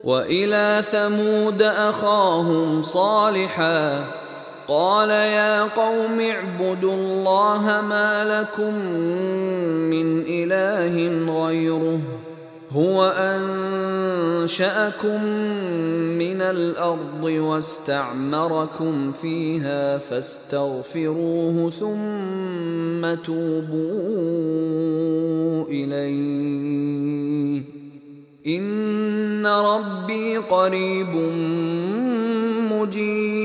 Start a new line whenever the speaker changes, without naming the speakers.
وإلى ثمود أخاهم صالحا قال يا قوم اعبدوا الله ما لكم من إله غيره هو أنشأكم من الأرض واستعمركم فيها فاستغفروه ثم توبوا إليه إن ربي قريب مجيب.